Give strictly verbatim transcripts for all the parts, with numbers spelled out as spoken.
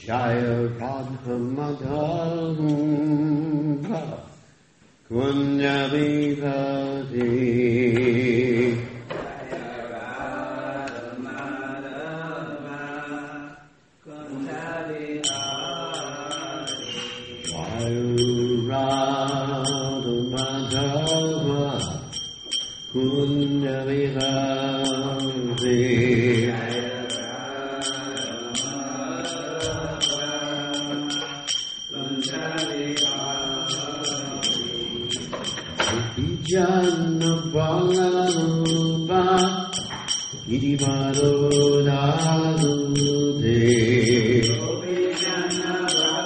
Jaya Radha Madhava Kunya Vihari Jaya Radha Madhava Kunya Vihari Jaya Radha Madhava Kunya Vihari Jana Balarupa Girivaro Radhude Jana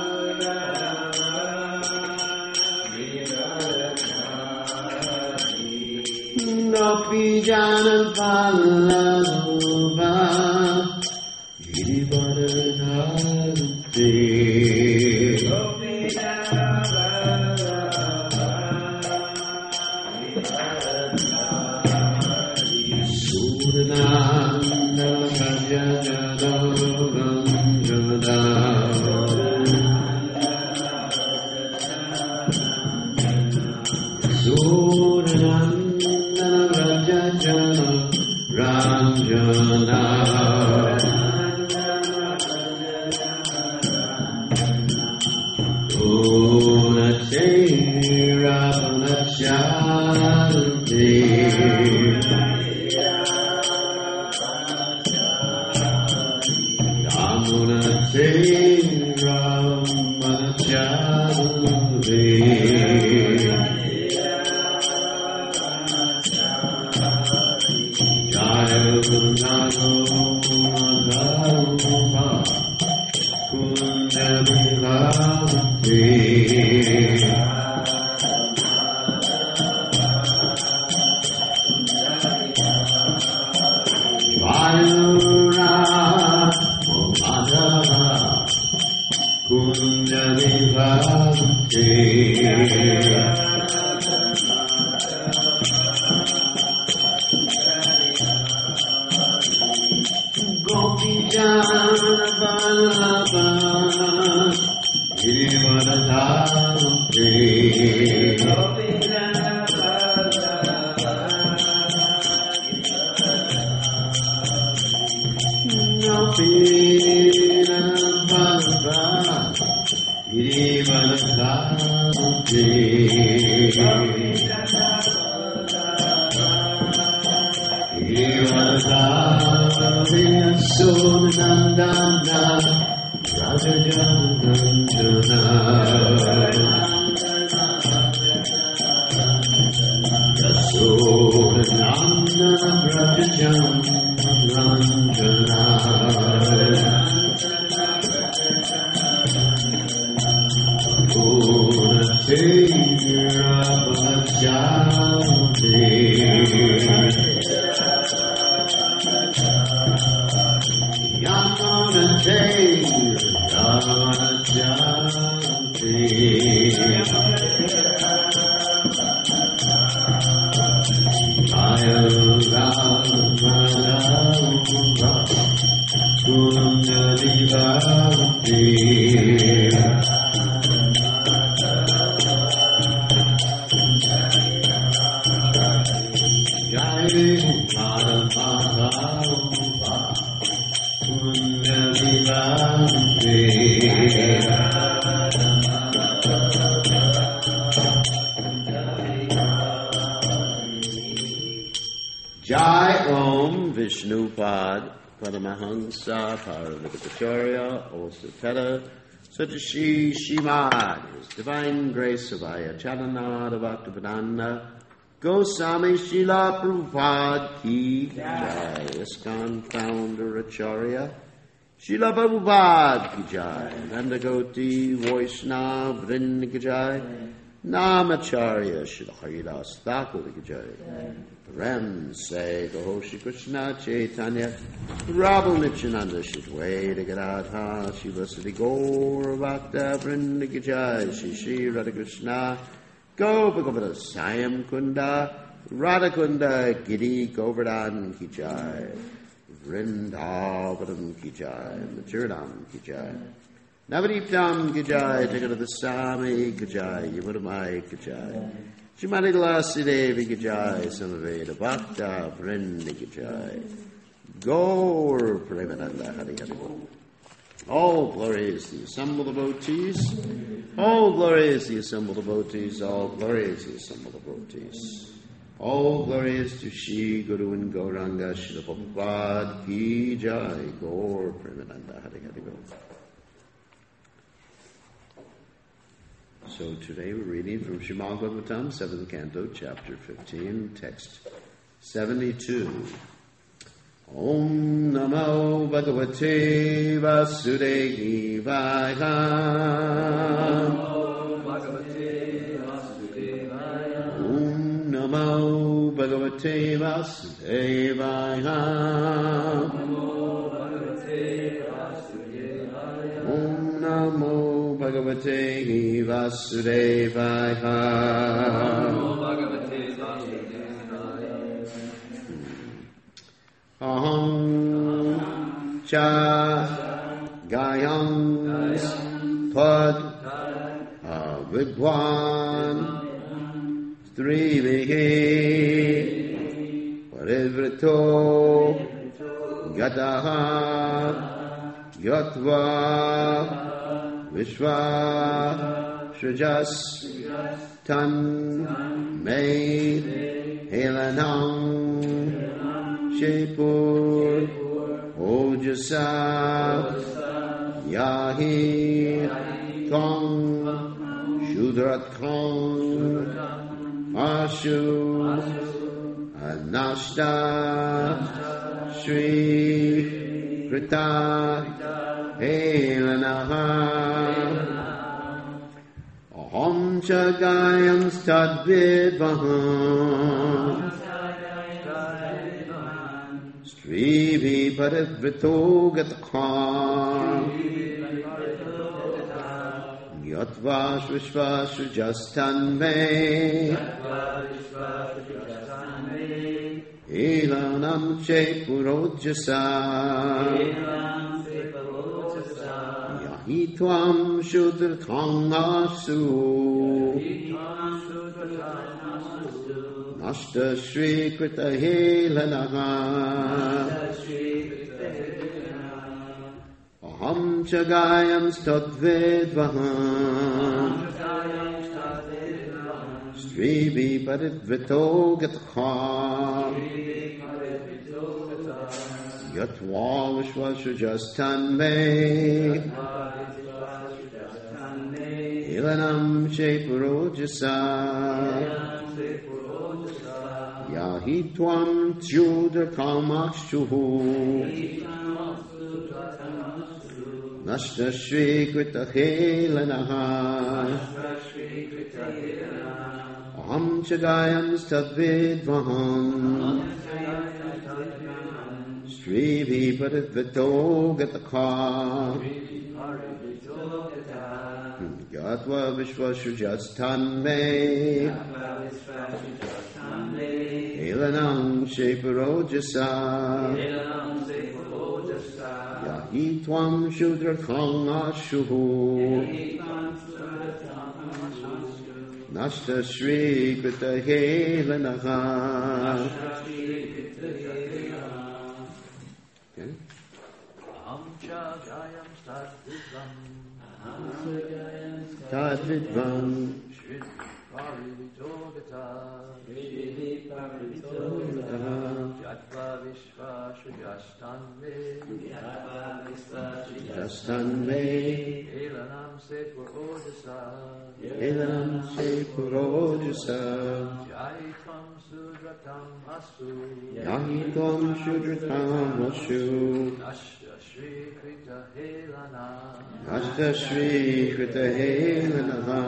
Balarupa Nopi Jana Balarupa Girivaro Radhude Nanda Jana Ranjana Surananda Rajana Ranjana Unate Ravanachanti Damunate Ramanachanti Jaya Gunano Madhava Kunja Vihari Vayura Madhava Kunja Vihari Gopi Jana Vallabha Girivaradhari Gopi Jana Vallabha Gopi Jana Vallabha Girivaradhari Girivaradhari Sonandana Raja Janandana Yasodananda Raja Janandana Purate Ravanachanti Yamunate Ravanachanti Jaya Radha Kunya Vihari Jaya Radha Madhava Kunya Vihari Jai Om Vishnupad Paramahansa Paramahansa Osateta Satashi Shimad His Divine Grace Savaya Chalanada Bhaktivedanta Goswami Srila Prabhupada Ki Jai ISKCON Founder Acharya Srila Prabhupada Ki Jai Nandagoti Vaishnava Vrinda Ki Jai Namacharya Srila Haridas Thakur Ki Jai Ram say Gaho Shri Krishna Chaitanya Prabhu Nityananda Shri Dvaita Gadadha Shivasati Gaura Bhakta Vrinda Ki Jai Shri Shri Radha Krishna Gopakavada Sayam Kunda Radhakunda Giri Govardhan Ki Jai Vrindavanam Ki Jai Mathurdham Ki Jai Navadiptam Gajai, Jagadasami Gajai, Yamadamai Gajai, Shimani Lasi Devi Gajai, Samaveda Bhakta, Vrindi Gajai, Gaur Premananda Hari Hari Bol. All glory is the assembled devotees. All glory is the assembled devotees. All glory is the assembled devotees. All glory is to Shri Guru and Gauranga Srila Prabhupada Ki Jai. Gaur Premananda Hari Hari Bol. So today we're reading from Srimad Bhagavatam, seventh canto, chapter fifteen, text seventy-two. Om Namo Bhagavate Vasudevaya. Om Namo Bhagavate Vasudevaya. Om Namo Bhagavate Vasudevaya. Aham cha gayam pad avidwan strivihi parivrito gataha yatva vishva shujas tan me helanam Shepur Ojasa Yahi Kong Shudrat Kong Ashu Anashta Shri Krita Helanaha Aham Chagayam Stadvidvaham Srivi Parivrito Gatakhan Yatva Svishva Sujastan Me Elanam Che Purojasa Yahitvam Shudrathang Asu Nashta Shri Krita Helanaha Aham Chagayam Stadvedvaham Strivi Parivrito Gatakha Yatva Vishwasujastan Me Elanam Shepurojasa Yahi Tvam Tjudra Kamashuhu Nashta Shri Krita Helanaha Aham Chagayam Stadvidvaham Srivi Parivrito Gatakha Yatva Vishwasujastan Me Elanam Shepurojasa Yahi Tvam Shudra Ashuhu Nashta Shri Krita Helanaha. Tadvidvam Yatva Vishva Sujastan Me Sujastan Me Elanam Sepurojasa Elanam Sepurojasa Yahitvam Sudratam Asu Yahitvam Sudratam Asu Nashta Shri Krita Helana Nashta Shri Krita Helana.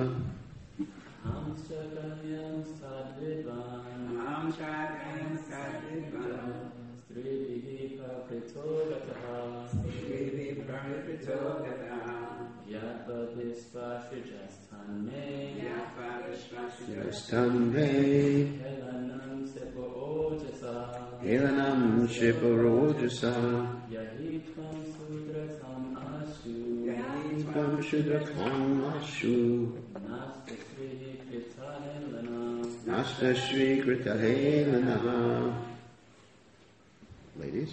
Helanam Shepurojasa Yahitvam Tvam Shudratam Ashu Nasta Shri Krita Helena. Ladies.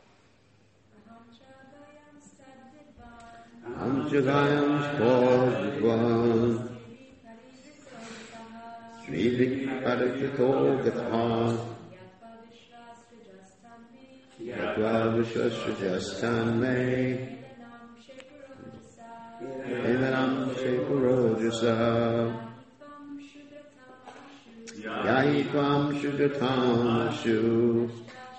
Amjagayam Stodvidvan Sri Vikparikito Gatha Yatva Vishwasrajastan Me Emanam Shepurojasa Yahitvam Shudratam Ashu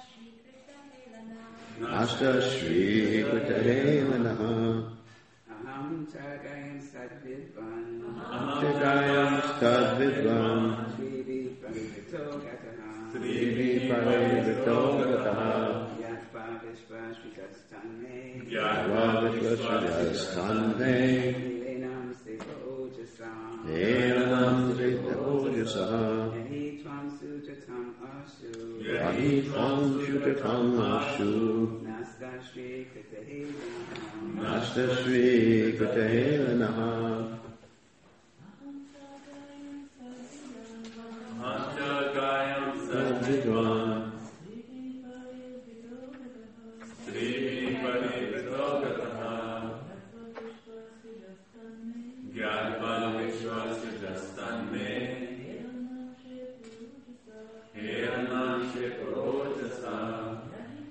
Asta Shri Krita Helena. Aham Chagayam Sadvidvan Chagayam Sadvidvan Sri Parivito Gataha Sri Parivito Gataha Yatva Vishwasrajastane Yatva Vishwasrajastane Elenam Seva Ojasa Elanam Sita Ojasa Yahi Tvam Sujatam Ashu Yahi Tvam Shudratam Ashu Nasta Shri Krita Helena Nasta Shri Krita Helena. Amjagayam Sadvidvan Sri Parivito Gataha Gyatva Vishwasrajastan Me Elanam Shepurojasa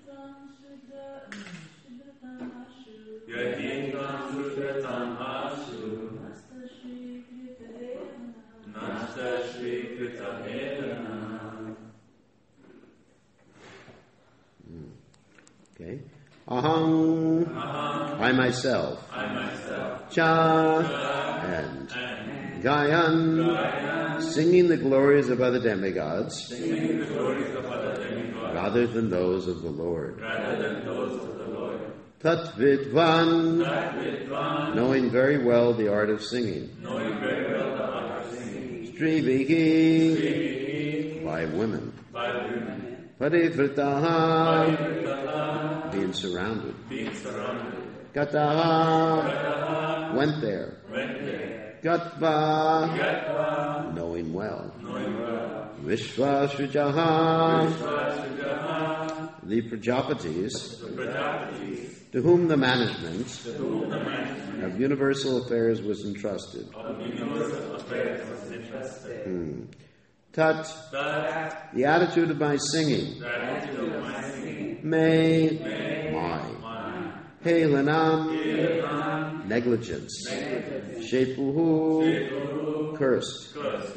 Yahitam Shudratam Ashu Nasta Shri Krita Helena. Okay. Aham, Aham, I myself. I myself. Cha, and And Gayan, Gayan, singing the glories of other demigods singing the glories of other demigods rather than those of the Lord. rather than those of the Lord. Tatvidvan, That Vidvan, knowing very well the art of singing. knowing very well the art of singing, Striviki, Sri by women. by women, Parivritaha, Parivitaha, being surrounded. being surrounded, Gataha, Gataha, went there. went there, Gatva, Gatva, knowing well. knowing well, Vishvasrijaha, Vishwasrajasana, the Prajapatis, the Prajapatis, to whom the management to whom the management of universal affairs was entrusted. of universal affairs was entrusted. Hmm. Tat, That the attitude of my singing, the attitude of my singing, may, may, my, my, Helanam, Helanam, negligence, negligence, Shepuhu, Shepuhu, cursed, cursed,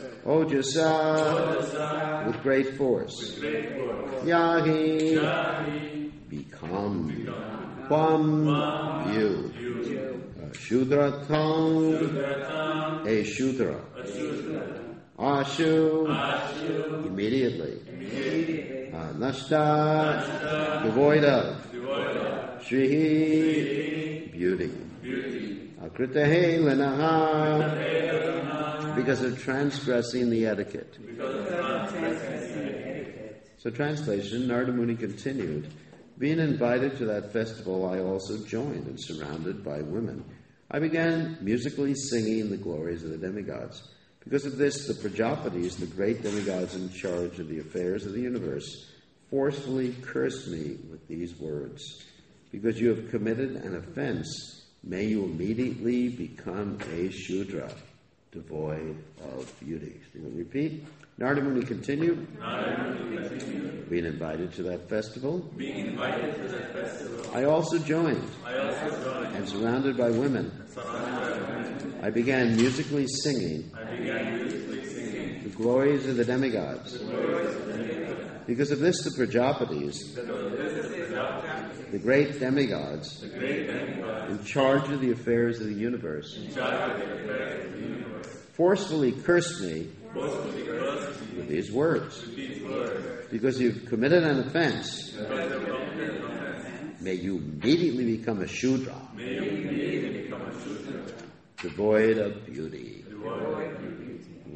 Ojasa, Ojasa, with great force, great force, Yahi, Yahi, become, become, Kwam, Kwam, you, you, Shudratam, Sudratam, a Shudra, a Shudra, Ashu, Ashu, immediately, Immediately uh, Nashta, Nashta, devoid of, devoid of, Shrihi, beauty, beauty, Akrita Helanaha, Helena, because of transgressing the etiquette. because of transgressing etiquette. So translation, Narada Muni continued, being invited to that festival, I also joined and surrounded by women. I began musically singing the glories of the demigods. Because of this, the Prajapatis, the great demigods in charge of the affairs of the universe, forcefully cursed me with these words. Because you have committed an offense, may you immediately become a Shudra, devoid of beauty. So you repeat. Narada Muni continued, being invited to that festival. being invited to that festival. I also joined, I also joined, and surrounded by women, surrounded by women. I began musically singing I began musically singing the glories of the demigods. Because of this, the Prajapatis, the great demigods, the great demigods in charge of the affairs of the universe, in charge of the affairs of the universe, forcefully cursed me forcefully cursed me with these words. with these words. Because you've committed an offense, Because of your offense, may you immediately become a Shudra, may you immediately become a Shudra, devoid of beauty. devoid of beauty.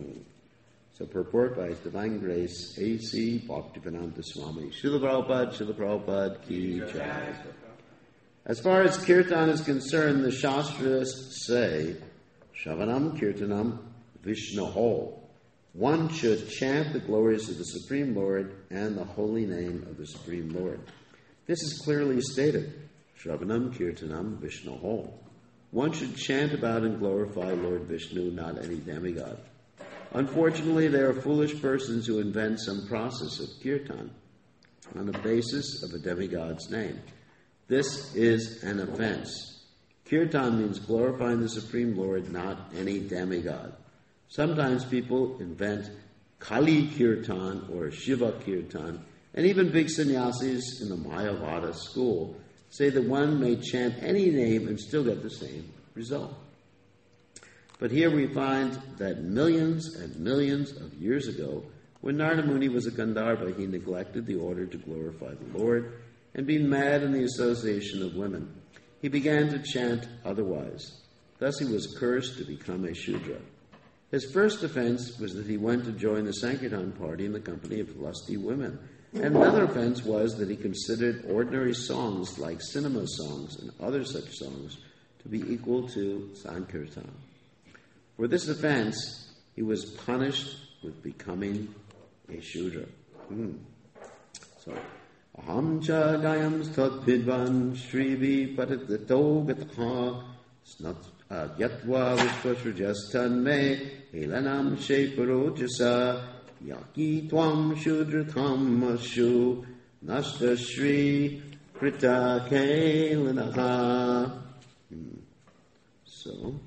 So purport by His Divine Grace, A C Bhaktivedanta Swami. Srila Prabhupada, Srila Prabhupada Ki Jai. As far as kirtan is concerned, the Shastras say, Shravanam Kirtanam Vishnoho. One should chant the glories of the Supreme Lord and the holy name of the Supreme Lord. This is clearly stated. Shravanam Kirtanam Vishnoho. One should chant about and glorify Lord Vishnu, not any demigod. Unfortunately, there are foolish persons who invent some process of kirtan on the basis of a demigod's name. This is an offense. Kirtan means glorifying the Supreme Lord, not any demigod. Sometimes people invent Kali Kirtan or Shiva Kirtan, and even big sannyasis in the Mayavada school say that one may chant any name and still get the same result. But here we find that millions and millions of years ago, when Narada Muni was a Gandharva, he neglected the order to glorify the Lord, and being mad in the association of women, he began to chant otherwise. Thus he was cursed to become a Shudra. His first offense was that he went to join the Sankirtan party in the company of lusty women. And another offense was that he considered ordinary songs like cinema songs and other such songs to be equal to Sankirtan. For this offense, he was punished with becoming a Shudra. Hmm. So, Aham cha gayam stat vidvan shrivi patitato gataha snat yatva vishvasrajastan me helanam sheparojasa yaki tvam shudratam ashu nashta shri krita kelanaha. Hmm. So,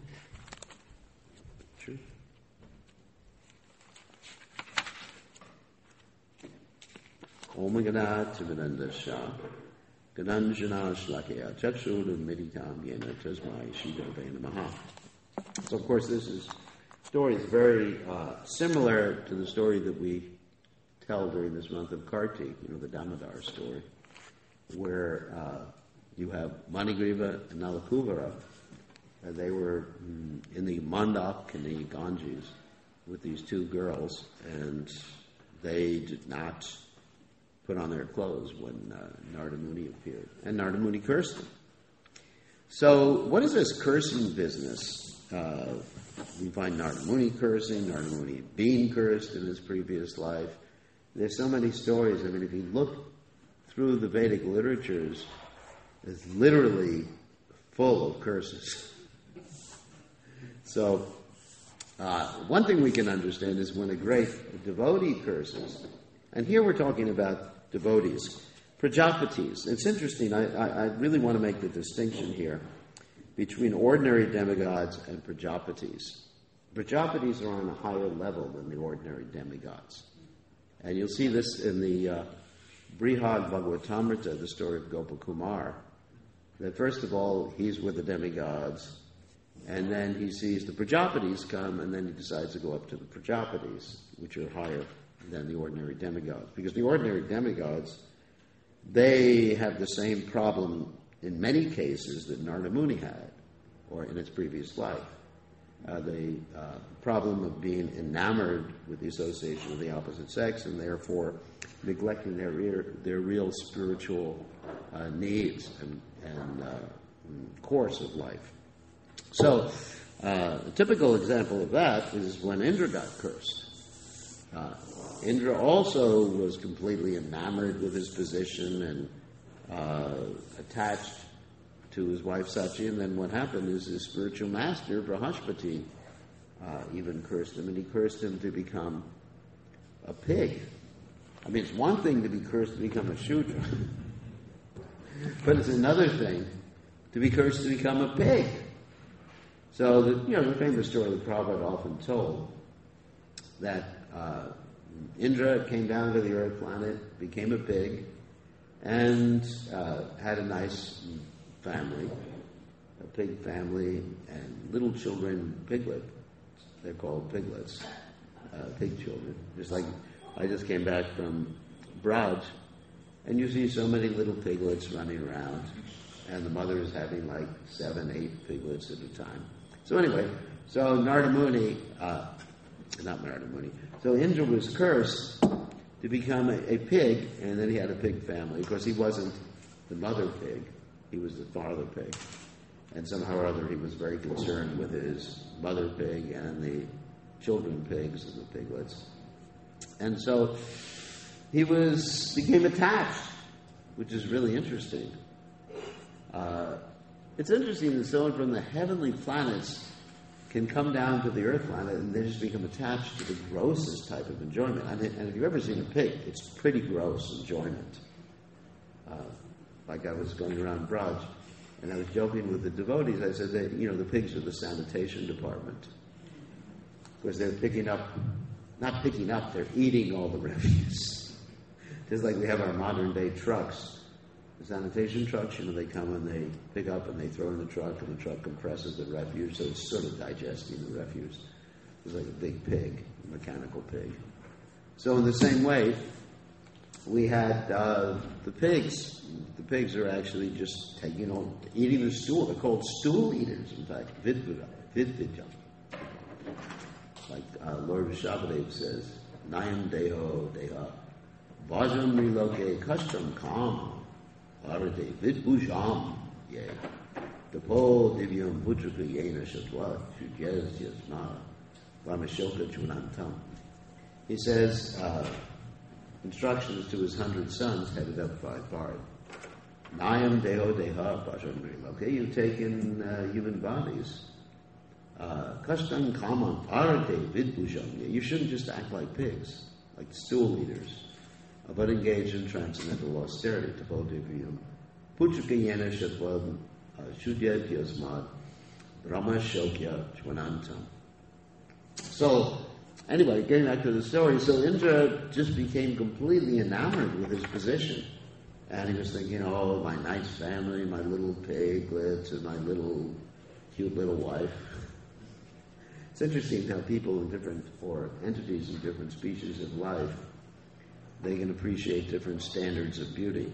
Om Ganat Timananda Shah Gananjana Shlakaya Chakshud Meditam Yena Tasmai Shida Maha. So of course this is story is very uh, similar to the story that we tell during this month of Kartik, you know, the Damodar story, where uh, you have Manigriva and Nalakuvara. Uh, they were mm, in the Mandak and the Ganges with these two girls, and they did not put on their clothes when uh, Narada Muni appeared. And Narada Muni cursed them. So what is this cursing business? Uh, we find Narada Muni cursing, Narada Muni being cursed in his previous life. There's so many stories. I mean, if you look through the Vedic literatures, it's literally full of curses. So uh, one thing we can understand is when a great devotee curses, and here we're talking about devotees, Prajapatis. It's interesting, I, I, I really want to make the distinction here between ordinary demigods and Prajapatis. Prajapatis are on a higher level than the ordinary demigods. And you'll see this in the uh, Brihad Bhagavatamrita, the story of Gopakumar, that first of all, he's with the demigods, and then he sees the Prajapatis come, and then he decides to go up to the Prajapatis, which are higher than the ordinary demigods. Because the ordinary demigods, they have the same problem in many cases that Narada Muni had, or in its previous life. Uh, the uh, problem of being enamored with the association of the opposite sex, and therefore neglecting their real, their real spiritual uh, needs and, and uh, course of life. So, uh, a typical example of that is when Indra got cursed. Uh, Indra also was completely enamored with his position and uh, attached to his wife Sachi, and then what happened is his spiritual master, Brahaspati, uh, even cursed him, and he cursed him to become a pig. I mean, it's one thing to be cursed to become a Shudra, but it's another thing to be cursed to become a pig. So, the, you know, the famous story that Prabhupada often told, that uh, Indra came down to the earth planet, became a pig, and uh, had a nice family, a pig family, and little children, piglet. They're called piglets, uh, pig children. Just like I just came back from Braj, and you see so many little piglets running around, and the mother is having like seven, eight piglets at a time. So anyway, so Narada Muni, uh, not Narada Muni, so Indra was cursed to become a, a pig, and then he had a pig family. Of course, he wasn't the mother pig. he was the father pig. And somehow or other he was very concerned with his mother pig and the children pigs and the piglets. And so he was became attached, which is really interesting. Uh, it's interesting that someone from the heavenly planets can come down to the earth planet and they just become attached to the grossest type of enjoyment. I mean, and if you've ever seen a pig, it's pretty gross enjoyment. Uh, like I was going around Braj, and I was joking with the devotees. I said that, you know, the pigs are the sanitation department. Because they're picking up, not picking up, they're eating all the refuse. Just like we have our modern day trucks. The sanitation trucks, you know, they come and they pick up and they throw in the truck, and the truck compresses the refuse, so it's sort of digesting the refuse. It's like a big pig, a mechanical pig. So in the same way, we had uh, the pigs. The pigs are actually just, you know, eating the stool. They're called stool eaters, in fact. Vidvija. Vidvija. Like uh, Lord Rishabhadev says, Nayam deho deha. Vajam riloke kashtam kam. Arade vidbujam ye. Depo divyam putrika yena shatwa. Shudyas yasma. Vamashoka chunantam. He says, uh, instructions to his hundred sons headed up by Bard. Nayam deho deha vajam riloke. Okay, you've taken uh, human bodies. Kashtan kaman parate vidbujam. You shouldn't just act like pigs, like stool eaters, but engage in transcendental austerity. Tapodivyam putrikayena shatvad shudyat yasmad brahma shokya chwanantam. So, anyway, getting back to the story, so Indra just became completely enamored with his position. And he was thinking, oh, my nice family, my little piglets, and my little, cute little wife. It's interesting how people in different, or entities in different species of life, they can appreciate different standards of beauty.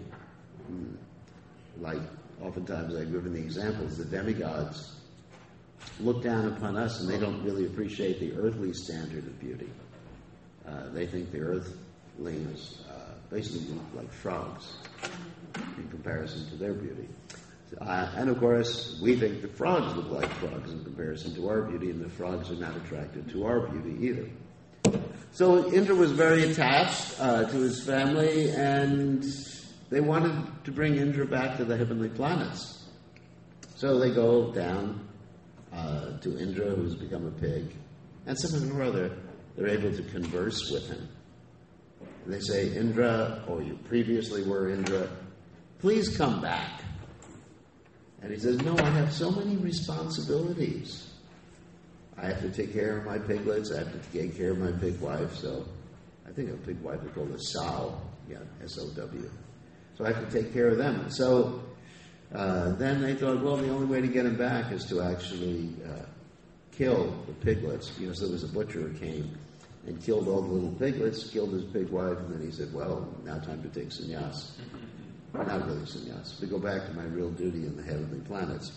Like, oftentimes I've given the examples, the demigods look down upon us and they don't really appreciate the earthly standard of beauty. Uh, they think the earthlings uh, basically look like frogs in comparison to their beauty. Uh, and of course, we think the frogs look like frogs in comparison to our beauty, and the frogs are not attracted to our beauty either. So Indra was very attached uh, to his family, and they wanted to bring Indra back to the heavenly planets. So they go down uh, to Indra, who's become a pig, and somehow or other, they're able to converse with him. And they say, Indra, or you previously were Indra, please come back. And he says, no, I have so many responsibilities. I have to take care of my piglets. I have to take care of my pig wife. So I think a pig wife is called a sow. Yeah, S O W. So I have to take care of them. So uh, then they thought, well, the only way to get him back is to actually uh, kill the piglets. You know, so there was a butcher who came and killed all the little piglets, killed his pig wife, and then he said, well, now time to take sannyas. Not really sannyas, to go back to my real duty in the heavenly planets.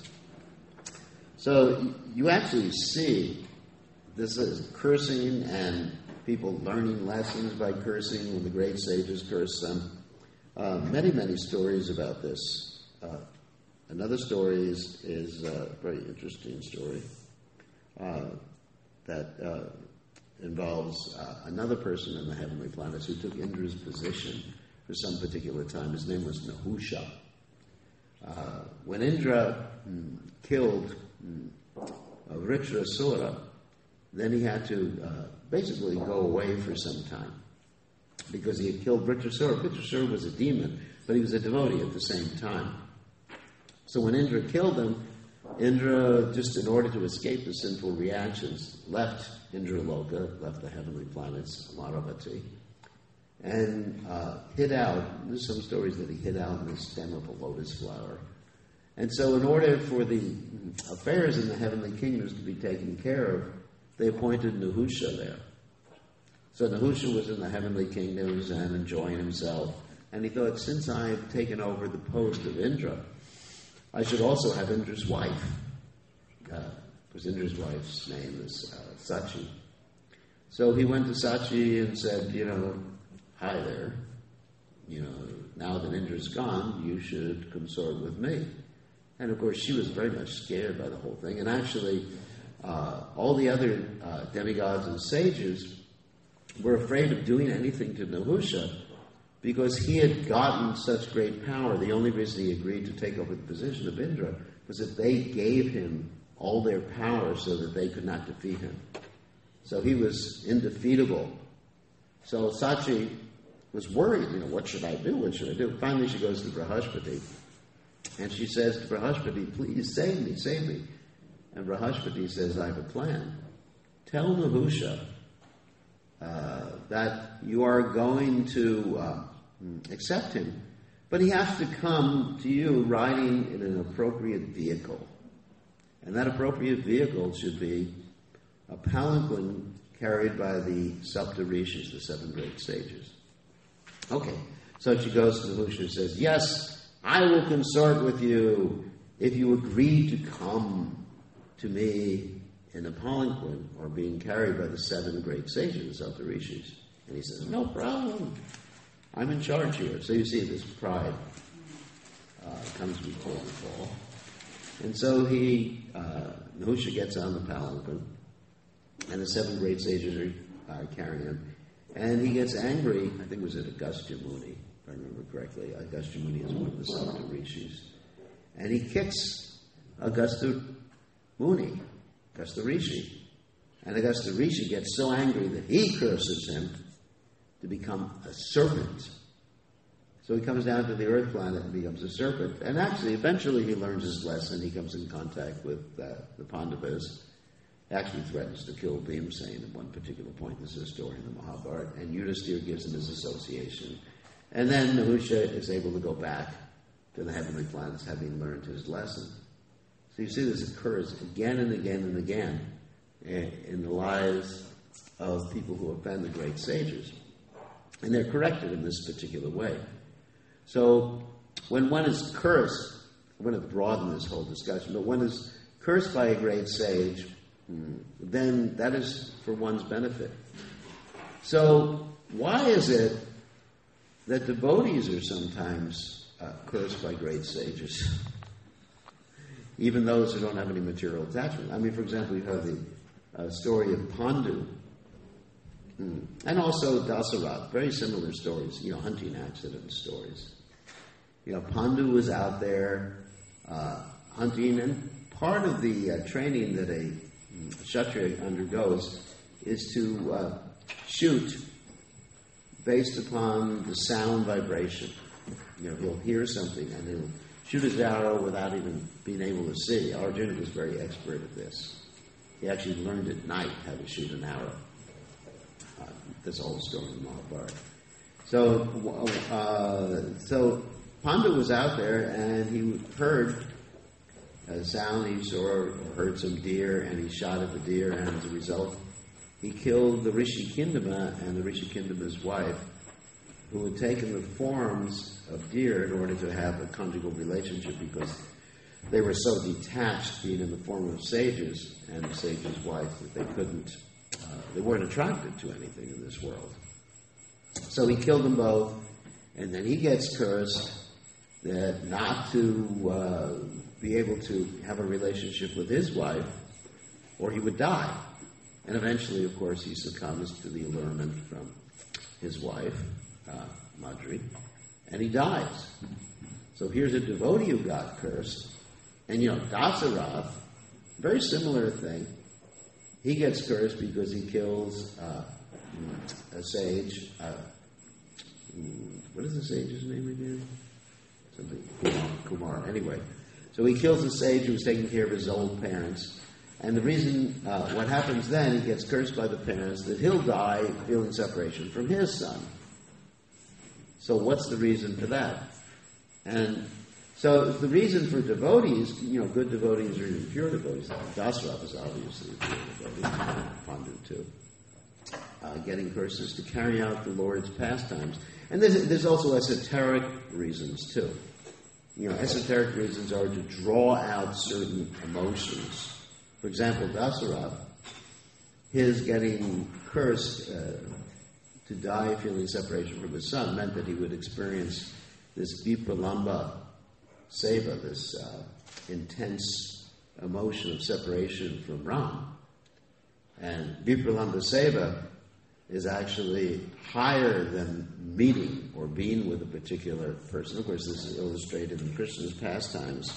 So you actually see this is cursing and people learning lessons by cursing when the great sages curse them. Uh, many, many stories about this. Uh, another story is, is a very interesting story uh, that uh, involves uh, another person in the heavenly planets who took Indra's position for some particular time. His name was Nahusha. Uh, when Indra mm, killed mm, Vritrasura, then he had to uh, basically go away for some time because he had killed Vritrasura. Vritrasura was a demon, but he was a devotee at the same time. So when Indra killed him, Indra, just in order to escape the sinful reactions, left Indraloka, left the heavenly planets, Amaravati, and uh, hid out. There's some stories that he hid out in the stem of a lotus flower. And so in order for the affairs in the heavenly kingdoms to be taken care of, they appointed Nahusha there. So Nahusha was in the heavenly kingdoms and enjoying himself. And he thought, since I have taken over the post of Indra, I should also have Indra's wife. Uh, because Indra's wife's name is uh, Sachi. So he went to Sachi and said, you know, hi there, you know, now that Indra's gone, you should consort with me. And of course, she was very much scared by the whole thing. And actually, uh, all the other uh, demigods and sages were afraid of doing anything to Nahusha because he had gotten such great power. The only reason he agreed to take over the position of Indra was that they gave him all their power so that they could not defeat him. So he was indefeatable. So Sachi was worried, you know, what should I do? What should I do? Finally, she goes to Brihaspati, and she says to Brihaspati, please save me, save me. And Brihaspati says, I have a plan. Tell Nahusha uh, that you are going to uh, accept him, but he has to come to you riding in an appropriate vehicle. And that appropriate vehicle should be a palanquin carried by the Sapta Rishis, the seven great sages. Okay, so she goes to Nahusha and says, yes, I will consort with you if you agree to come to me in a palanquin or being carried by the seven great sages, the Sapta Rishis. And he says, no problem. I'm in charge here. So you see this pride uh, comes before the fall. And so he, uh, Nahusha gets on the palanquin, and the seven great sages are uh, carrying him. And he gets angry, I think it was at Agastya Muni, if I remember correctly. Agastya Muni is one of the Sapta Rishis. And he kicks Agastya Muni, Agastya Rishi. And Agastya Rishi gets so angry that he curses him to become a serpent. So he comes down to the earth planet and becomes a serpent. And actually, eventually he learns his lesson. He comes in contact with uh, the Pandavas. He actually threatens to kill Bhimsena at one particular point. This is a story in the Mahabharata. And Yudhisthira gives him his association. And then Nahusha is able to go back to the heavenly planets having learned his lesson. So you see this occurs again and again and again in the lives of people who offend the great sages. And they're corrected in this particular way. So when one is cursed, I'm going to broaden this whole discussion, but when is cursed by a great sage, then that is for one's benefit. So why is it that devotees are sometimes uh, cursed by great sages? Even those who don't have any material attachment. I mean, for example, you have the uh, story of Pandu, hmm. and also Dasarath, very similar stories, you know, hunting accident stories. You know, Pandu was out there uh, hunting, and part of the uh, training that a Kshatriya undergoes is to uh, shoot based upon the sound vibration. You know, he'll hear something and he'll shoot his arrow without even being able to see. Arjuna was very expert at this. He actually learned at night how to shoot an arrow. Uh, that's all the story in the Mahabharata. So, uh, so Pandu was out there and he heard a sound. He saw or heard some deer, and he shot at the deer, and as a result, he killed the Rishi Kindama and the Rishi Kindama's wife, who had taken the forms of deer in order to have a conjugal relationship because they were so detached, being in the form of sages and the sage's wife, that they couldn't, uh, they weren't attracted to anything in this world. So he killed them both, and then he gets cursed that not to uh, be able to have a relationship with his wife, or he would die. And eventually, of course, he succumbs to the allurement from his wife, uh, Madri, and he dies. So here's a devotee who got cursed. And, you know, Dasarath, very similar thing. He gets cursed because he kills uh, a sage. Uh, what is the sage's name again? Something, Kumar, Kumar. Anyway, so he kills a sage who was taking care of his old parents. And the reason, uh, what happens then, he gets cursed by the parents, that he'll die feeling separation from his son. So what's the reason for that? And so the reason for devotees, you know, good devotees or even pure devotees, Dasarath is obviously a pure devotee, Pandu too, uh, getting cursed is to carry out the Lord's pastimes. And there's, there's also esoteric reasons too. You know, esoteric reasons are to draw out certain emotions. For example, Dasarath, his getting cursed uh, to die feeling separation from his son meant that he would experience this vipralamba seva, this uh, intense emotion of separation from Ram. And Vipralambha Seva is actually higher than meeting or being with a particular person. Of course, this is illustrated in Krishna's pastimes,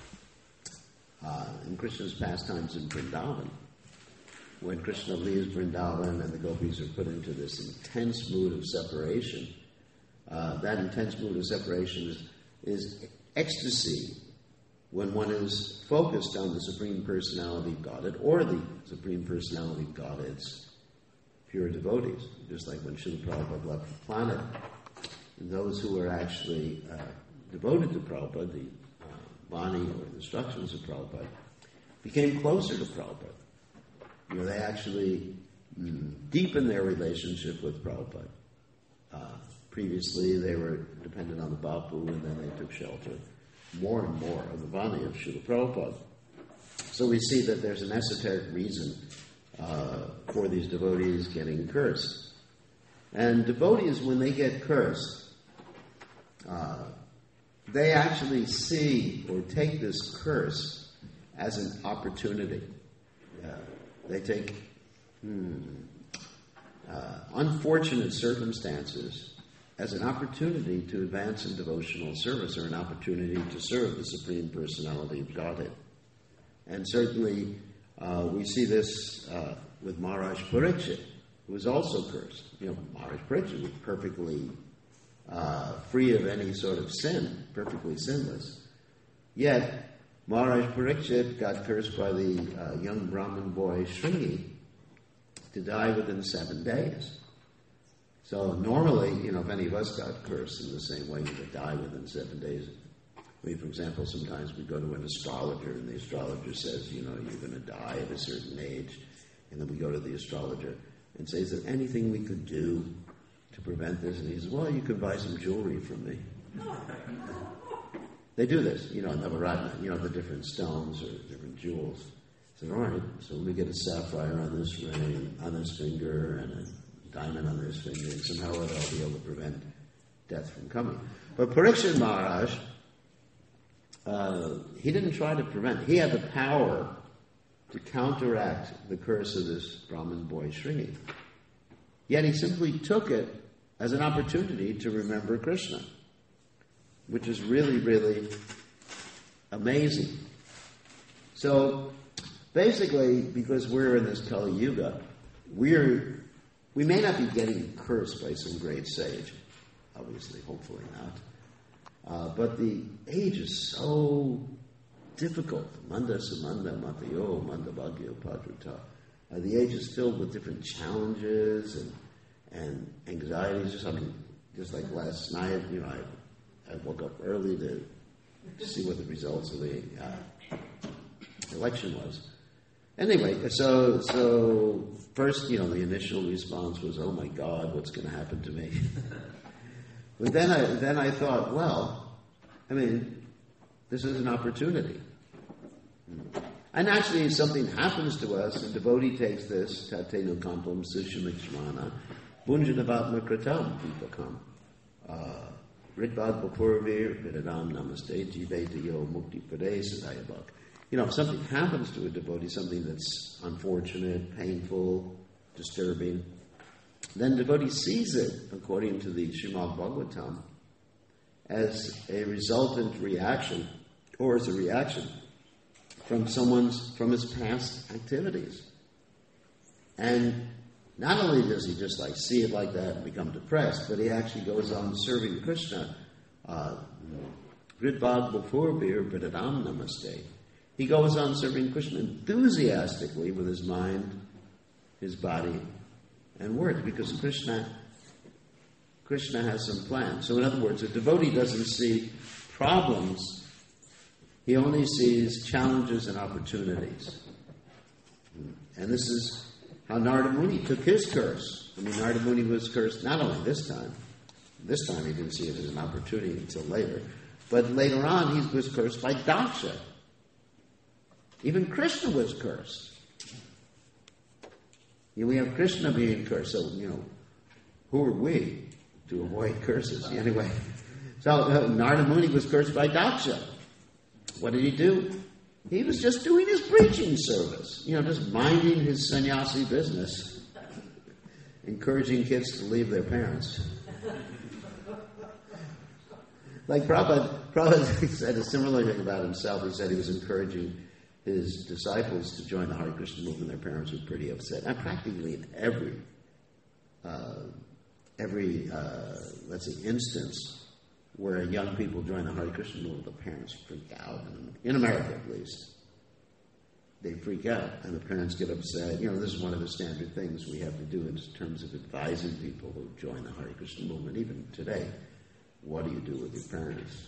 uh, in Krishna's pastimes in Vrindavan. When Krishna leaves Vrindavan and the gopis are put into this intense mood of separation, uh, that intense mood of separation is, is ecstasy when one is focused on the Supreme Personality of Godhead or the Supreme Personality of Godhead's pure devotees. Just like when Srila Prabhupada left the planet, those who were actually uh, devoted to Prabhupada, the uh, Bani or the instructions of Prabhupada, became closer to Prabhupada. You know, they actually mm, deepened their relationship with Prabhupada. Uh, previously, they were dependent on the Bapu, and then they took shelter more and more of the Bani of Srila Prabhupada. So we see that there's an esoteric reason uh, for these devotees getting cursed. And devotees, when they get cursed, uh, they actually see or take this curse as an opportunity. Uh, they take hmm, uh, unfortunate circumstances as an opportunity to advance in devotional service or an opportunity to serve the Supreme Personality of Godhead. And certainly uh, we see this uh, with Maharaj Parikshit, who was also cursed. You know, Maharaj Parikshit was perfectly uh, free of any sort of sin, perfectly sinless. Yet, Maharaj Parikshit got cursed by the uh, young Brahmin boy Shringi to die within seven days. So normally, you know, if any of us got cursed in the same way, we would die within seven days. I mean, for example, sometimes we go to an astrologer and the astrologer says, you know, you're going to die at a certain age. And then we go to the astrologer and say, is there anything we could do to prevent this? And he says, well, you could buy some jewelry from me. They do this, you know, Navaratna, you know, the different stones or different jewels. I said, all right, so let me get a sapphire on this ring, on this finger, and a diamond on this finger, and somehow or other I'll be able to prevent death from coming. But Parikshit Maharaj, uh, he didn't try to prevent. He had the power to counteract the curse of this Brahmin boy Shringi. Yet he simply took it as an opportunity to remember Krishna, which is really, really amazing. So, basically, because we're in this Kali Yuga, we're, we may not be getting cursed by some great sage, obviously, hopefully not, uh, but the age is so difficult. Manda Sumanda Matayo, Manda Bhagyo Padruta. Uh, the age is filled with different challenges and, and anxieties. Just, I mean, just like last night, you know, I I woke up early to see what the results of the uh, election was. Anyway, so so first, you know, the initial response was, "Oh my God, what's going to happen to me?" But then I then I thought, well, I mean, this is an opportunity. And actually, if something happens to us, a devotee takes this, Tate no kampam sushimikshmana, bunjanavatma kratam vipakam. Ritvad Bapurvir, Vidadam Namaste, Jiveta Yo Mukti Pade Sadayabak. You know, if something happens to a devotee, something that's unfortunate, painful, disturbing, then devotee sees it, according to the Srimad Bhagavatam, as a resultant reaction, or as a reaction from someone's, from his past activities. And not only does he just like see it like that and become depressed, but he actually goes on serving Krishna. Ridbag Bapurvir Vidadam Namaste. He goes on serving Krishna enthusiastically with his mind, his body, and words, because Krishna Krishna has some plans. So in other words, a devotee doesn't see problems, he only sees challenges and opportunities. And this is how Narada Muni took his curse. I mean, Narada Muni was cursed not only this time. This time he didn't see it as an opportunity until later. But later on he was cursed by Daksha. Even Krishna was cursed. You know, we have Krishna being cursed, so, you know, who are we to avoid curses? Anyway, so uh, Narada Muni was cursed by Daksha. What did he do? He was just doing his preaching service, you know, just minding his sannyasi business, encouraging kids to leave their parents. Like Prabhupada, Prabhupada said a similar thing about himself. He said he was encouraging his disciples to join the Hare Krishna movement. Their parents were pretty upset. And practically in every, uh, every uh, let's say, instance where young people join the Hare Krishna movement, the parents freak out. In America, at least, they freak out, and the parents get upset. You know, this is one of the standard things we have to do in terms of advising people who join the Hare Krishna movement, even today. What do you do with your parents?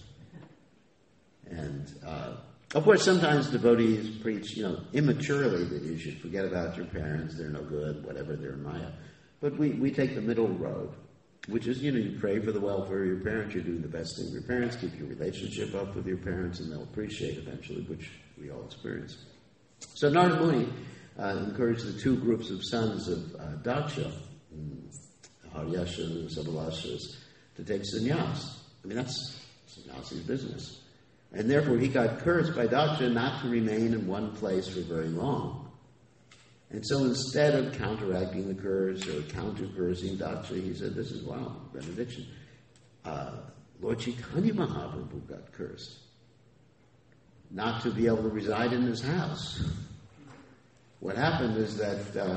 And, uh, of course, sometimes devotees preach, you know, immaturely that you should forget about your parents, they're no good, whatever, they're Maya. But we, we take the middle road, which is, you know, you pray for the welfare of your parents, you're doing the best thing for your parents, keep your relationship up with your parents, and they'll appreciate eventually, which we all experience. So Narada Muni uh, encouraged the two groups of sons of uh, Daksha, Haryashas and Sabalashas, to take sannyas. I mean, that's sannyasi's business. And therefore he got cursed by Daksha not to remain in one place for very long. And so instead of counteracting the curse or counter-cursing Daksha, he said, this is, wow, benediction. Uh, Lord Chaitanya Mahaprabhu got cursed not to be able to reside in his house. What happened is that uh,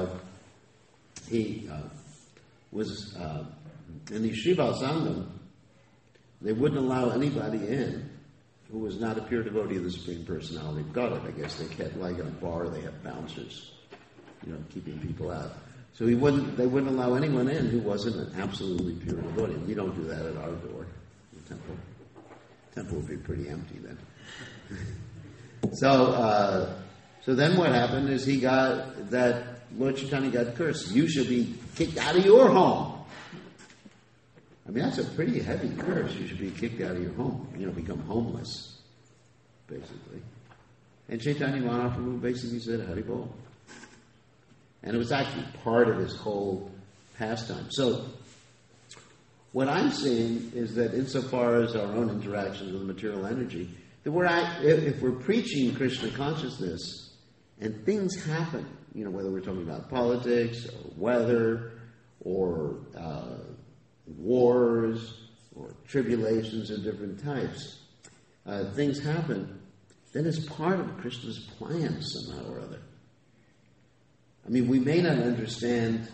he uh, was... Uh, in the Shiva Sangam, they wouldn't allow anybody in who was not a pure devotee of the Supreme Personality of Godhead. I guess they kept, like in a bar, they have bouncers, you know, keeping people out. So he wouldn't, they wouldn't allow anyone in who wasn't an absolutely pure devotee. We don't do that at our door, the temple. The temple would be pretty empty then. so, uh, so then what happened is he got, that Lord Chaitanya got cursed. You should be kicked out of your home. I mean, that's a pretty heavy curse. You should be kicked out of your home, you know, become homeless, basically. And Chaitanya Mahaprabhu basically said, Haribol. And it was actually part of his whole pastime. So, what I'm seeing is that insofar as our own interactions with material energy, that we're at, if we're preaching Krishna consciousness and things happen, you know, whether we're talking about politics or weather or uh, wars or tribulations of different types, uh, things happen, then it's part of Krishna's plan somehow or other. I mean, we may not understand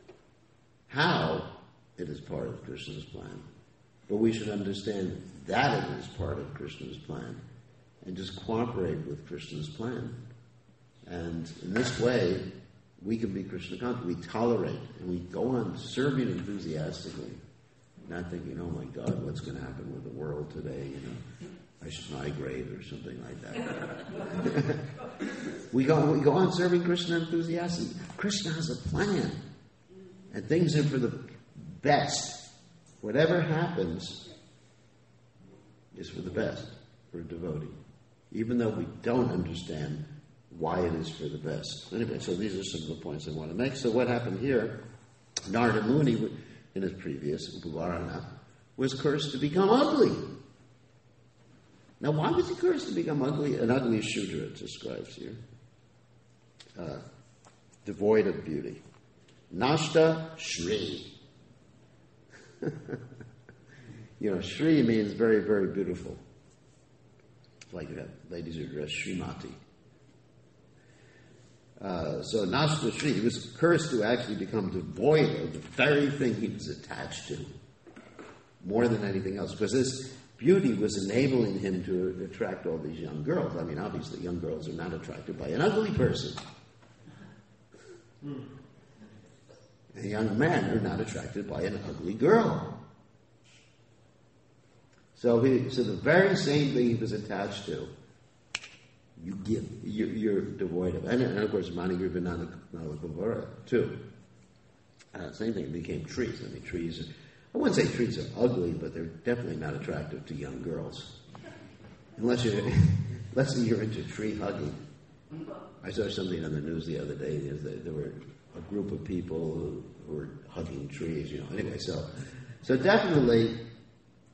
how it is part of Krishna's plan, but we should understand that it is part of Krishna's plan and just cooperate with Krishna's plan. And in this way, we can be Krishna conscious. We tolerate and we go on serving enthusiastically, not thinking, oh my God, what's going to happen with the world today? You know, I should migrate or something like that. we go we go on serving Krishna enthusiastically. Krishna has a plan, and things are for the best. Whatever happens is for the best for a devotee, even though we don't understand why it is for the best. Anyway, so these are some of the points I want to make. So what happened here, Narada Muni, in his previous Upavarana, was cursed to become ugly. Now, why was he cursed to become ugly? An ugly Shudra, it describes here. Uh, devoid of beauty. Nashta Shri. You know, Shri means very, very beautiful. Like you have ladies who dress Srimati. Uh, so Nashta Shri, he was cursed to actually become devoid of the very thing he was attached to, more than anything else, because this beauty was enabling him to attract all these young girls. I mean, obviously, young girls are not attracted by an ugly person. Mm. And young men are not attracted by an ugly girl. So, he, so the very same thing he was attached to, you give, you're, you're devoid of. And, and of course, Manigriva Nalakavara, too. Uh, same thing, it became trees. I mean, trees, I wouldn't say trees are ugly, but they're definitely not attractive to young girls. Unless you're, unless you're into tree hugging. I saw something on the news the other day. There were a group of people who, who were hugging trees, you know. Anyway, so, so definitely,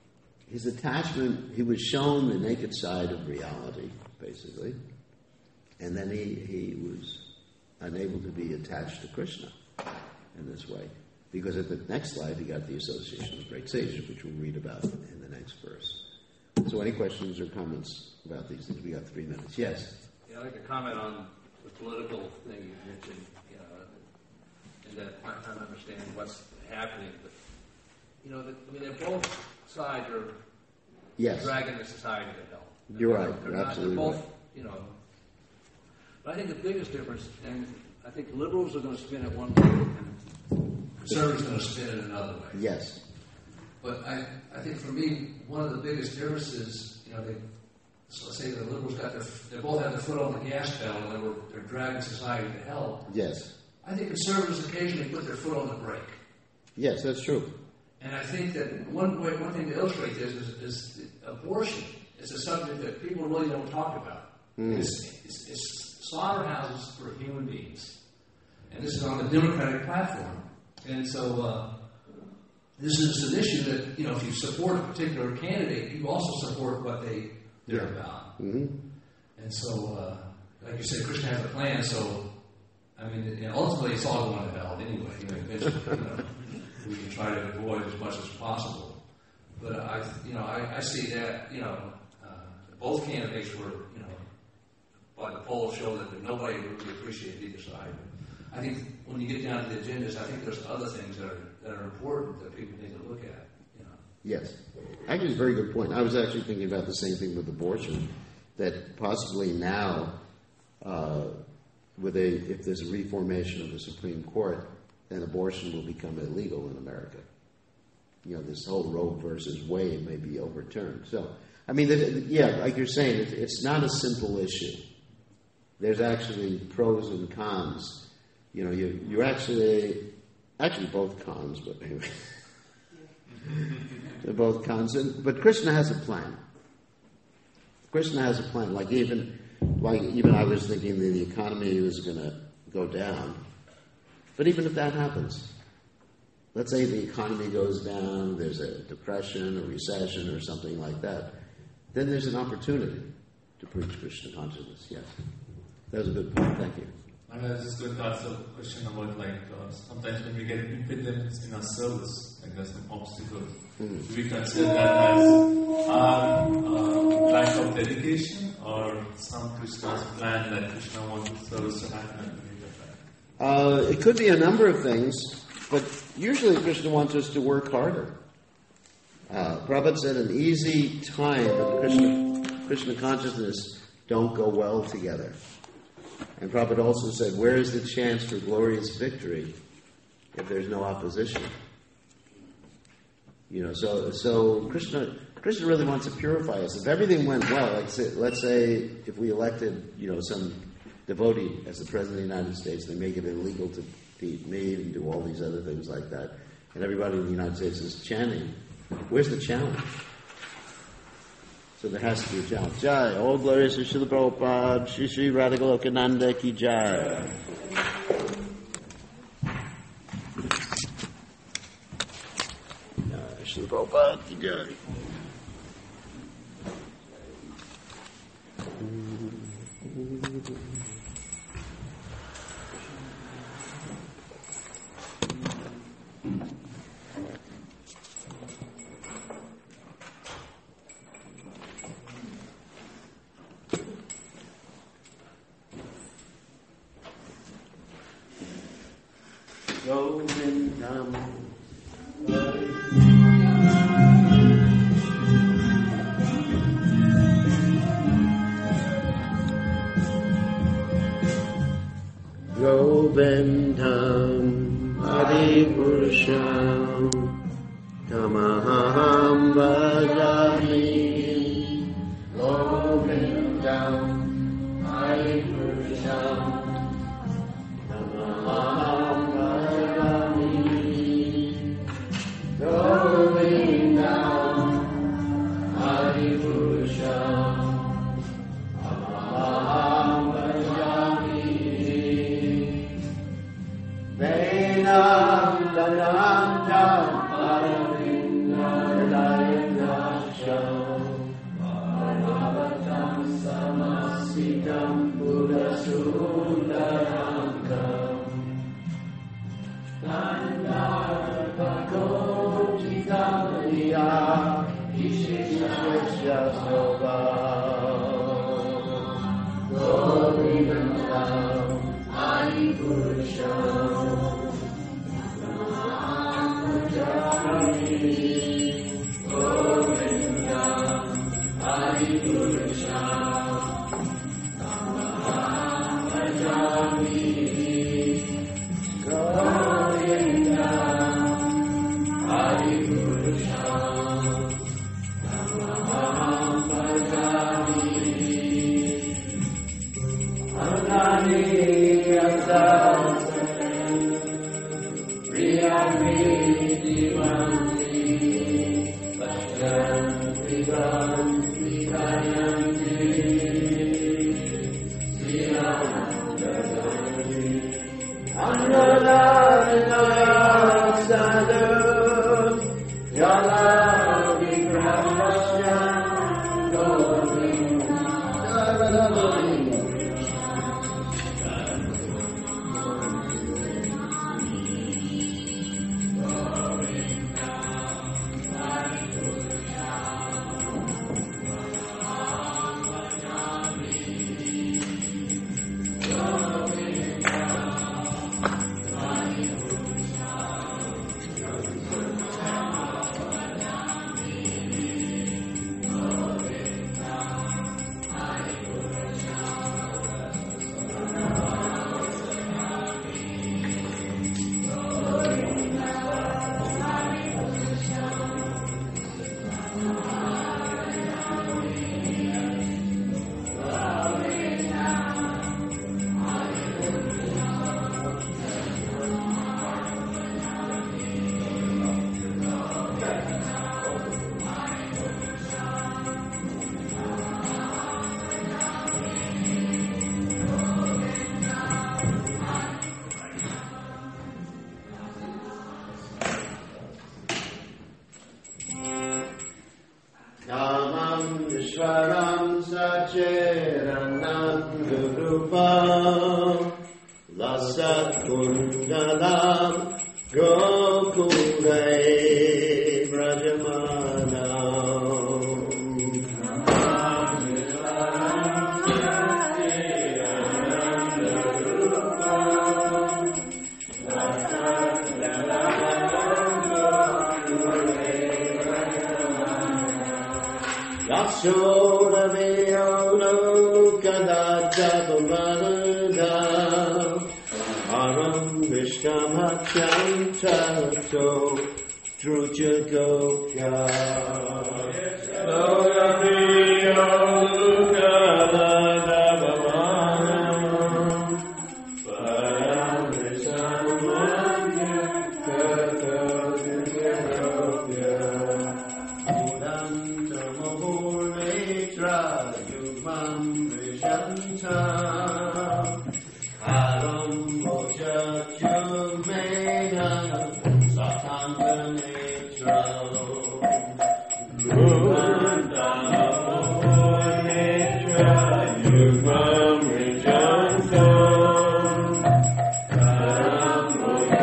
his attachment, he was shown the naked side of reality, basically, and then he, he was unable to be attached to Krishna in this way. Because at the next slide, he got the association of great sages, which we'll read about in the next verse. So any questions or comments about these things? We got three minutes. Yes? Yeah, I'd like to comment on the political thing you mentioned, you know, and that I'm trying to understand what's happening. But, you know, the, I mean, they're both sides are Yes. dragging the society to hell. You're right. They're You're not, absolutely they're both, right. you know. But I think the biggest difference, and I think liberals are going to spin it one way, and conservatives are going to spin it another way. Yes. But I, I think for me, one of the biggest differences, you know, they, so let's say the liberals got their, they both have their foot on the gas pedal and they were, they're dragging society to hell. Yes. I think conservatives occasionally put their foot on the brake. Yes, that's true. And I think that one way, one thing to illustrate this is, is abortion is a subject that people really don't talk about. Mm. It's, it's, it's slaughterhouses for human beings. And this is on the Democratic platform. And so uh, this is an issue that, you know, if you support a particular candidate, you also support what they, they're Yeah. about. Mm-hmm. And so, uh, like you said, Krishna has a plan, so, I mean, you know, ultimately it's all going to hell anyway. You know, eventually, you know, we can try to avoid as much as possible. But I, you know, I, I see that, you know, uh, both candidates were, you know, by the polls show that nobody really appreciated either side. I think when you get down to the agendas, I think there's other things that are that are important that people need to look at. You know. Yes. Actually, it's a very good point. I was actually thinking about the same thing with abortion, that possibly now, uh, with a if there's a reformation of the Supreme Court, then abortion will become illegal in America. You know, this whole Roe versus Wade may be overturned. So, I mean, yeah, like you're saying, it's not a simple issue. There's actually pros and cons. You know, you you actually actually both cons, but anyway, they're both cons. And, but Krishna has a plan. Krishna has a plan. Like even like even I was thinking that the economy was going to go down. But even if that happens, let's say the economy goes down, there's a depression, a recession, or something like that, then there's an opportunity to preach Krishna consciousness. Yes, that was a good point. Thank you. And I was just going to ask a question about, like, uh, sometimes when we get impediments in our service, like there's some obstacles, Mm. do we consider that as our uh, lack of dedication or some Krishna's plan that Krishna wants the service to happen and things like that? Uh, it could be a number of things, but usually Krishna wants us to work harder. Uh, Prabhupada said an easy time and Krishna, Krishna consciousness don't go well together. And Prabhupada also said, where is the chance for glorious victory if there's no opposition? You know, so so Krishna Krishna really wants to purify us. If everything went well, like say, let's say if we elected, you know, some devotee as the President of the United States, they make it illegal to eat meat and do all these other things like that, and everybody in the United States is chanting, where's the challenge? So there has to be a challenge. Jai, all glorious to Srila Prabhupada, Shri Shri Radhagolokananda ki jai. Jai, Srila Prabhupada ki jai. Govindam. Govindam Adipurusham Tamaham Bhajami Govindam Adipurusham Tamaham Bhajami Govindam Adipurusham Tamaham Bhajami Vedam Danantam Paravindam Dayanasha Ishvaram Sachiranandurupam Lasat Kundalam Gokule Yashoda Viyolo Kadajabamada Aram Vishnamacham Chato Druja Gopya Yashoda Viyolo Kadajabamada Aram Vishnamacham Chato Druja Gopya Yumam Vishanta Aram Moja Chumena Satanga Netra Rumanda Netra Yumam Vishanta Aram Moja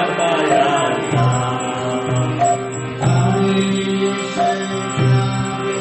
Hare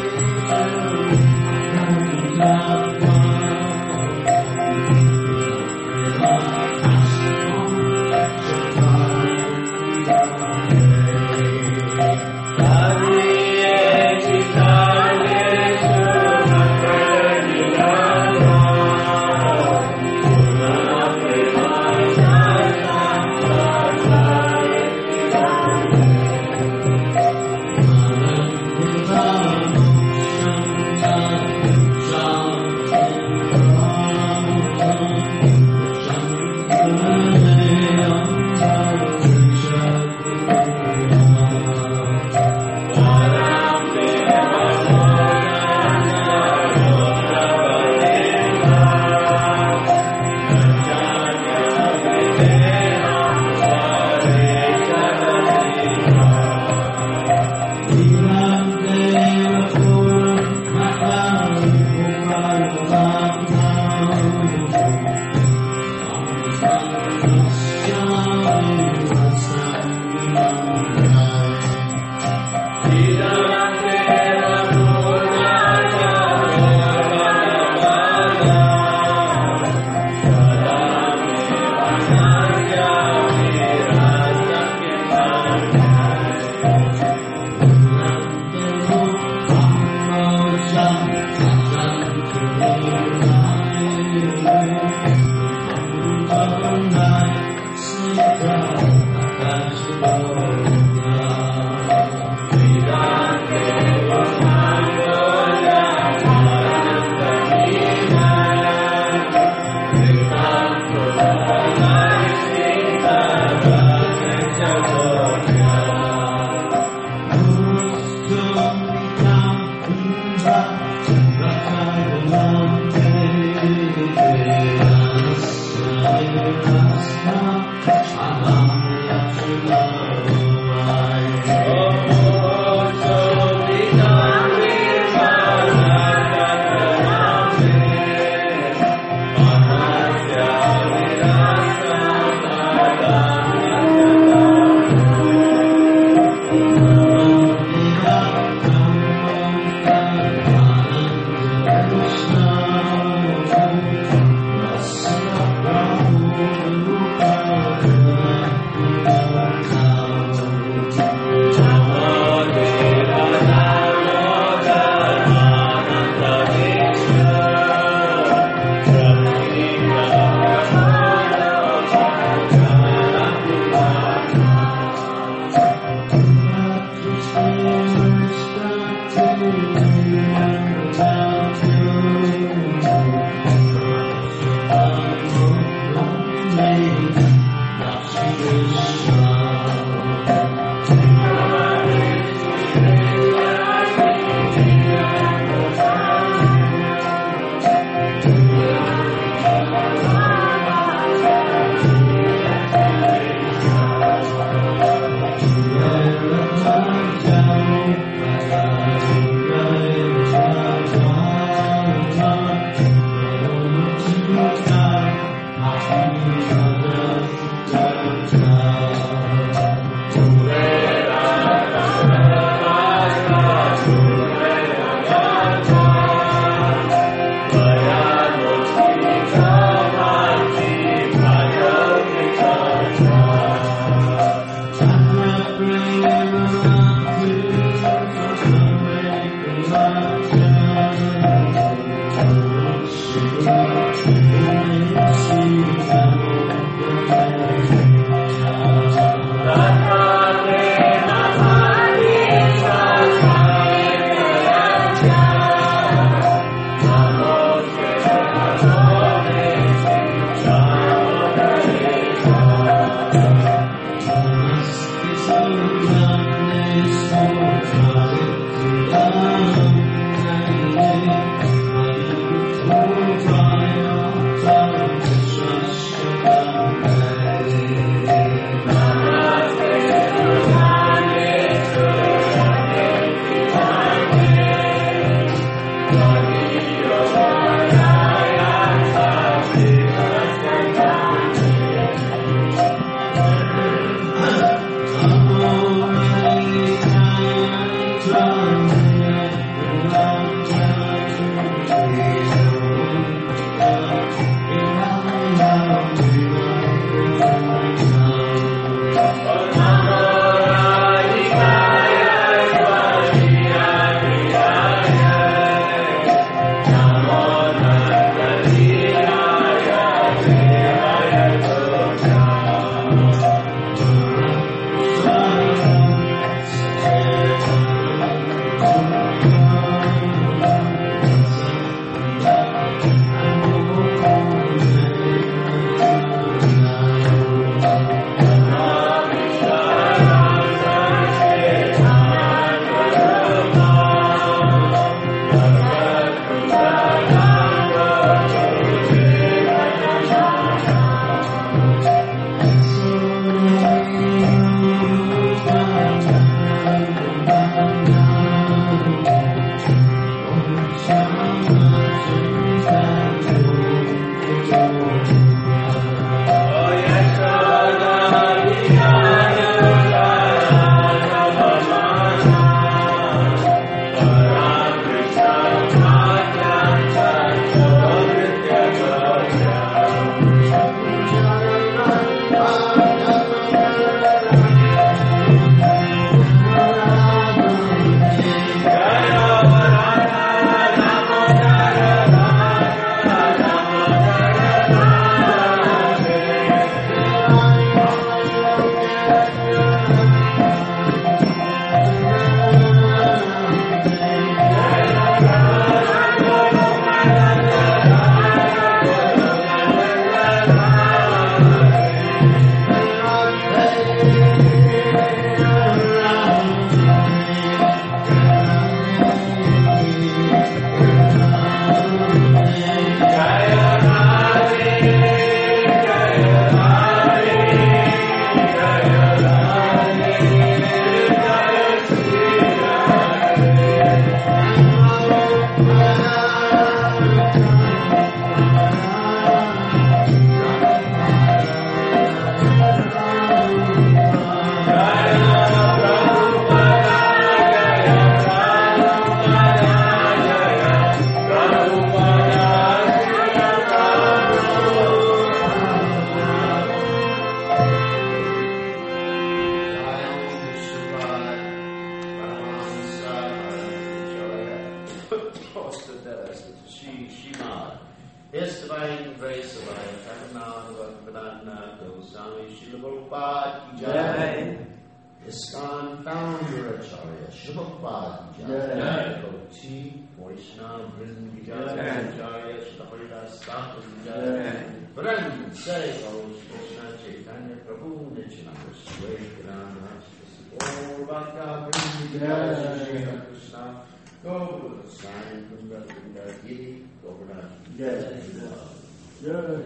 His divine grace alive, Karnataka, Vedanta, Goswami, Srila Prabhupada ki jai. ISKCON founder Acharya, Srila Prabhupada ki jai. Devotee, Vaishnava, Vrinda ki jai. Acharya, Srila Haridas Thakur ki jai. Friend, say, O Krishna Chaitanya, Prabhu Nityananda, Swayananda, Gaur Bhakta, Vrinda ki jai. Shri Krishna, Gaur Sai, Vrinda Vrinda Giri, Govardhan. Yes. Yes.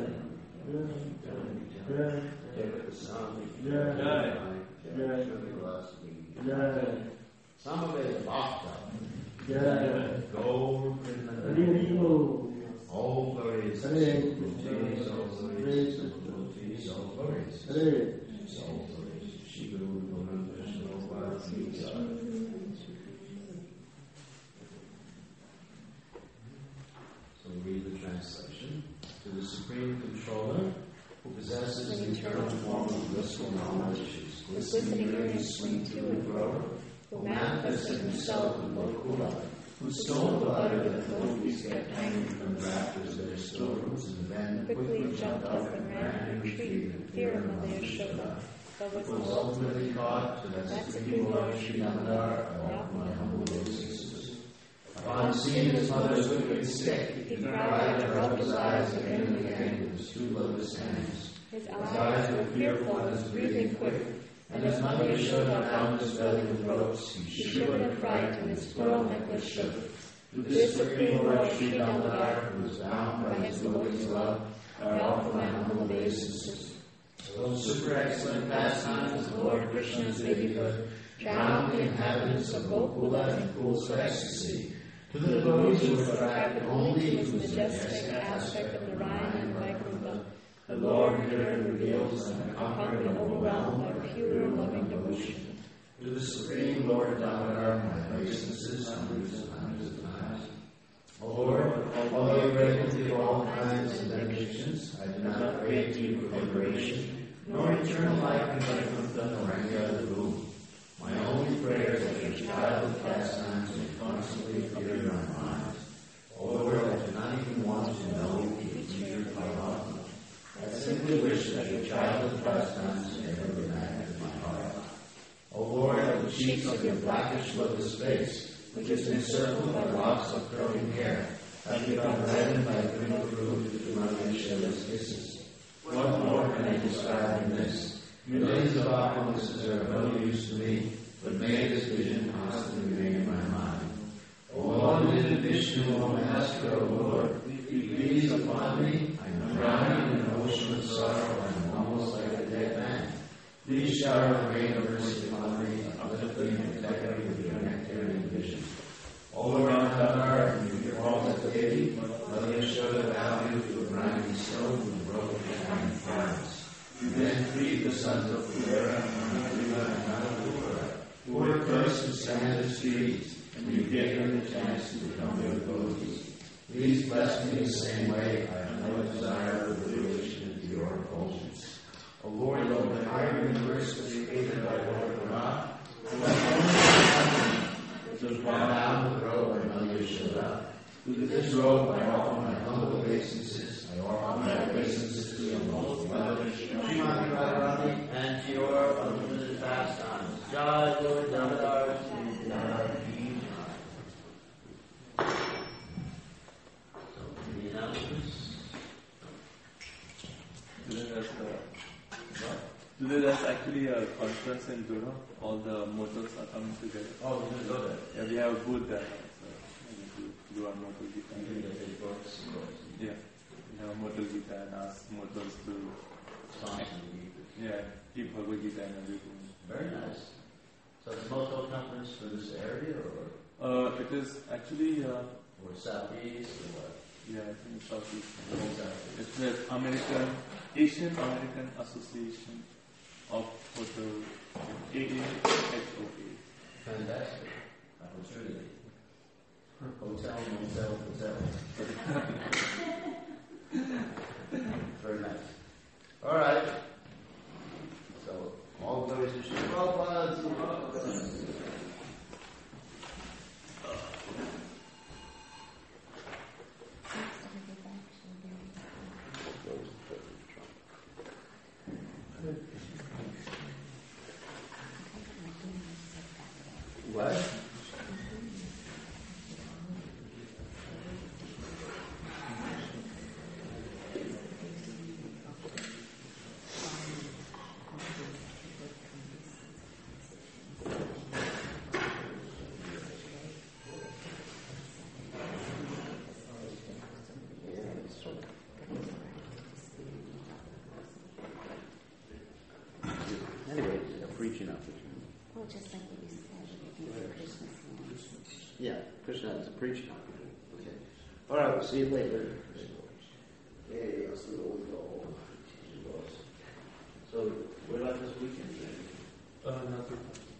Samaveda Bhakta. Gaur all glorious, all glorious, all glorious, all glorious, all glorious. Shri Guru Govinda Krishna. Read the translation. To the Supreme Controller, who possesses the eternal form of blissful knowledge, is glistening and sweet to and fro, who manifested himself in Lokula, who stole the butter that devotees kept hanging from the rafters of their storerooms, and then quickly jumped up and ran and retrieved in fear of Mother Yashoda, but was ultimately caught to that Supreme Lord Sri Damodar, I offer my humble obeisances. Upon seeing his mother's wicked stick, he cried and rubbed his eyes again and again with his two lotus hands. His eyes were fearful and his breathing quick, and as Mother Yashoda bound his belly with ropes, he shivered in fright and his pearl necklace shook. To this Supreme Lord Sri Damodar, who was bound by his devotee's love, I offer my humble obeisances. Those super excellent pastimes of Lord Krishna's babyhood drowned the inhabitants of Gokula in pools of ecstasy. To the devotees who were attracted only to his majestic aspect of the Rhine and Vaikuntha, the Lord herein reveals and conquered and overwhelmed by pure loving devotion. To the Supreme Lord Damodar, my obeisances hundreds and hundreds of times. O Lord, although you grant to you all kinds of benedictions, I do not pray to you for liberation, nor eternal life in Vaikuntha, nor any other boon. My only prayer is that your childhood pastimes may constantly appear in our minds. O Lord, I do not even want to know the future Paramatma. I simply wish that your childhood pastimes may ever be magnet in my heart. O Lord, of the cheeks of your blackish lotus face, which is encircled by locks of curling hair, have become reddened by green fruit through my Yashoda's kisses. What more can I describe in this? Millions of opulence are of no use to me, but may this vision constantly remain in my mind. O Lord, Vishnu, O Master, O Lord, be pleased upon me. I am drowning in an ocean of sorrow, and am almost like a dead man. Please shower the rain of mercy upon me, uplifting and protecting me with your nectarian vision. O Lord, Damodar, and your altar deity, Mother Yashoda bound you to a grinding stone and broke your iron fires. You then freed the sons of Kuvera and Manadeva and Manadupara, who were cursed to stand as trees, and you gave them the chance to become your devotees. Please bless me the same way. I have no desire for relation to your effulgence. O Lord, though the entire universe was created by Lord Brahma, who has only was brought down the robe by Mother Yashoda. To this robe I offer my humble obeisances. I offer my obeisances to your most beloved Srimati Radharani and to your unlimited pastimes. Jai Lord Damodar, Sri Damodar ki jai. So, the announcements. Today there's, uh, today there's actually a conference in Duro. All the motors are coming together. Oh, you didn't go there? Yeah, we have a booth there. So we do our motor guitar. Yeah. We have motor guitar and ask motors to Sponsor. yeah, keep Bhagavad Gita and everything. Very nice. So the Moto conference for this area, or? Uh, it is actually, uh, Or southeast or what? yeah, I think Southeast. It's the American, Asian American Association of Hotel, A A H O A. Fantastic opportunity. Hotel, motel, hotel. Very nice. All right. So, all glories to Srila Prabhupada. What? Anyway, it's a preaching opportunity. Well, just like what you said, if you were Christmas songs. Yeah, Krishna is a preaching opportunity. Okay. All right, we'll see you later. Okay, let's go. So, what about this weekend? Uh, nothing.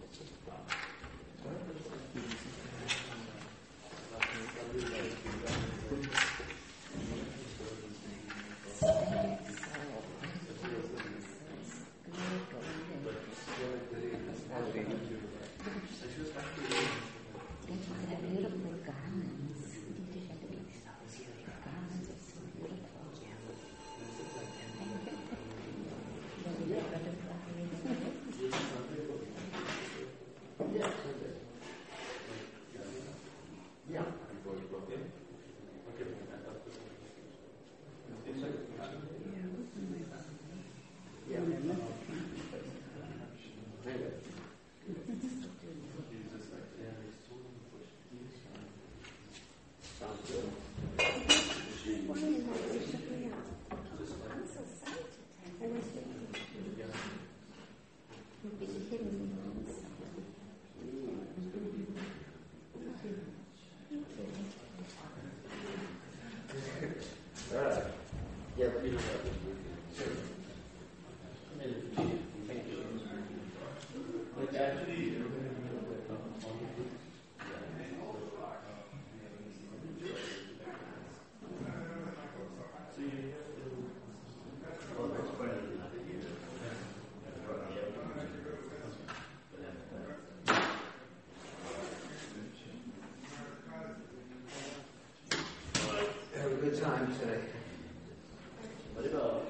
Time today. What about?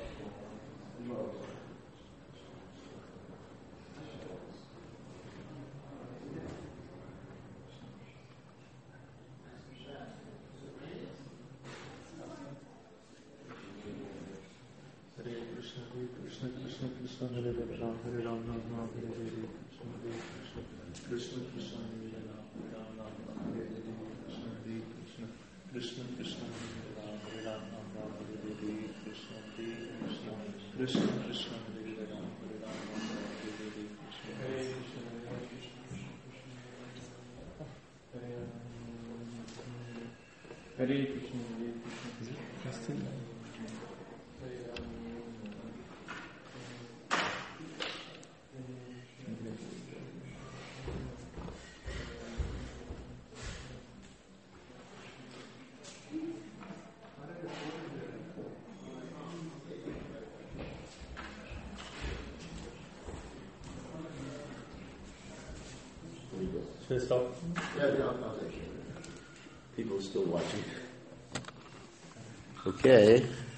Hare Krishna, Hare Krishna, Krishna Krishna, Hare Ram, Hare Ram, Ram Ram, Hare Hare, Krishna Hare Krishna, Krishna Krishna, Hare Ram, Hare Ram, Ram Ram, Hare Hare, Krishna Hare Krishna, Krishna Krishna, Hare Ram, Hare Ram, Ram Ram, Hare Hare, Krishna Hare Krishna, Krishna Krishna, Hare Ram, Hare Ram, Ram Ram, Hare Hare, Krishna Hare Krishna, Hare Krishna, Hare Krishna, Hare Krishna, Hare Should I stop? Yeah, yeah, I'll, I'll take it. People are still watching. Okay.